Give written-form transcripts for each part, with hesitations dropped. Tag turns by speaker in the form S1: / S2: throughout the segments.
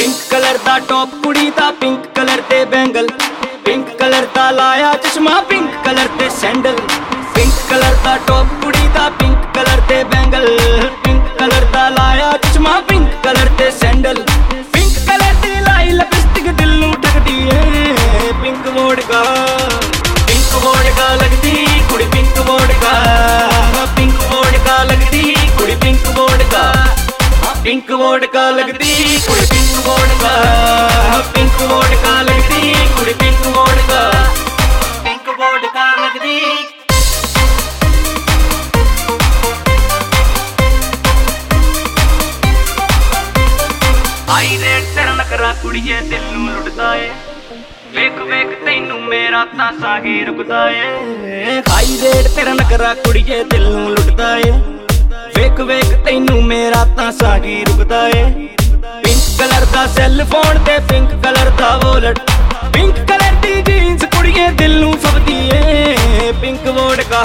S1: Pink colour दा top कुड़ी दा पिंक कलर दे बैंगल, पिंक कलर दा लाया चश्मा पिंक कलर दे सैंडल। पिंक कलर दा टॉप कुड़ी दा पिंक कलर दे बैंगल, पिंक कलर दा लाया चश्मा पिंक कलर दे सैंडल। पिंक कलर दी लाई लिपस्टिक दिल नू ठगदी है पिंक वोडका, पिंक वोडका लगदी कुड़ी पिंक वोडका, पिंक वोडका लगदी कुड़ी पिंक वोडका, पिंक वोडका लगदी कुड़ी पिंक वोडका, पिंक वोडका लगदी कुड़ी पिंक वोडका, पिंक वोडका लगदी। आई रेट तेरा नखरा कुड़िए दिल नू लुटदा ए, वेख वेख तैनू मेरा तासा ही रुकदा ए। हाई रेट तेरा नखरा कुड़िए दिल नू लुटदा ए, वेख वेख तैनू मेरा तासा ही रुकदा ए। पिंक कलर दा सैल फोन ते पिंक कलर दा वॉलेट, पिंक कलर दी जीन्स कुड़िए दिल नू फबदी ए पिंक वोडका,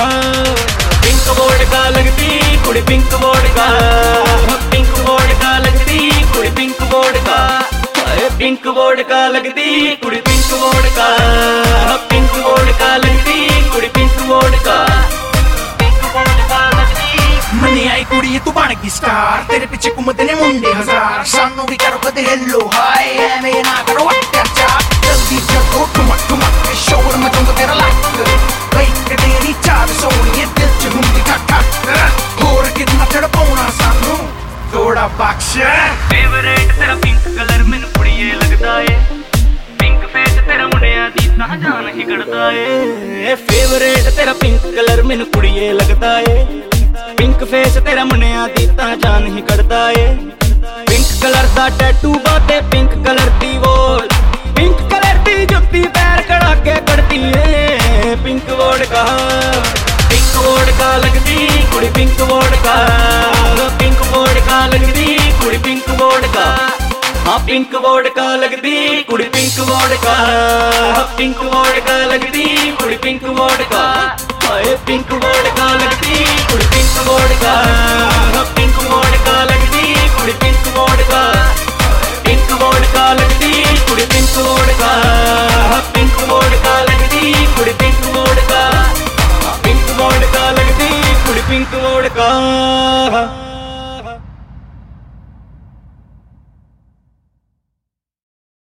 S1: पिंक वोडका लगदी कुड़ी पिंक वोडका, पिंक वोडका लगदी कुड़ी पिंक वोडका, पिंक वोडका लगदी कुड़ी पिंक वोडका, पिंक वोडका लगदी कुड़ी पिंक वोडका, पिंक वोडका लगदी।
S2: मनी आई कुड़ी तू बन गई स्टार, तेरे पीछे घूमते ने मुंडे हजार, सानू भी करो कदे हेलो हाय एवें ना करो अत्याचार। जल्दी जगो ठुमक ठुमक के शोर मचाऊंगा तेरा लाइक, कई तेरी चाल सोनिए दिल च घूमती ठक ठक, होर कितना तड़पाउना सानू थोड़ा बख्श।
S1: फेवरेट तेरा पिंक कलर मैनू कुड़िए लगदा ए, पिंक फेस तेरा मुंडिया दी तां जान ही कड़दा ए। फेवरेट तेरा पिंक कलर मैनू कुड़िए लगदा ए, पिंक फेस तेरा मुंडिया दी तां जान ही कड़दा ए। पिंक कलर दा टैटू बाते पिंक कलर दी वॉल, पिंक कलर दी जुत्ती पैर कड़ा के कड़दी ए पिंक वोडका, पिंक वोडका लगदी कुड़ी पिंक वोडका, पिंक वोडका लगदी कुड़ी पिंक वोडका, हाँ पिंक वोडका लगदी कुड़ी पिंक वोडका, पिंक वोडका लगदी कुड़ी पिंक वोडका, हाय पिंक वोडका लगदी कुड़ी पिंक वोडका, पिंक वोडका लगदी कुड़ी पिंक वोडका, पिंक वोडका लगदी कुड़ी पिंक वोडका, पिंक वोडका लगदी कुड़ी पिंक वोडका, पिंक वोडका लगदी कुड़ी पिंक वोडका।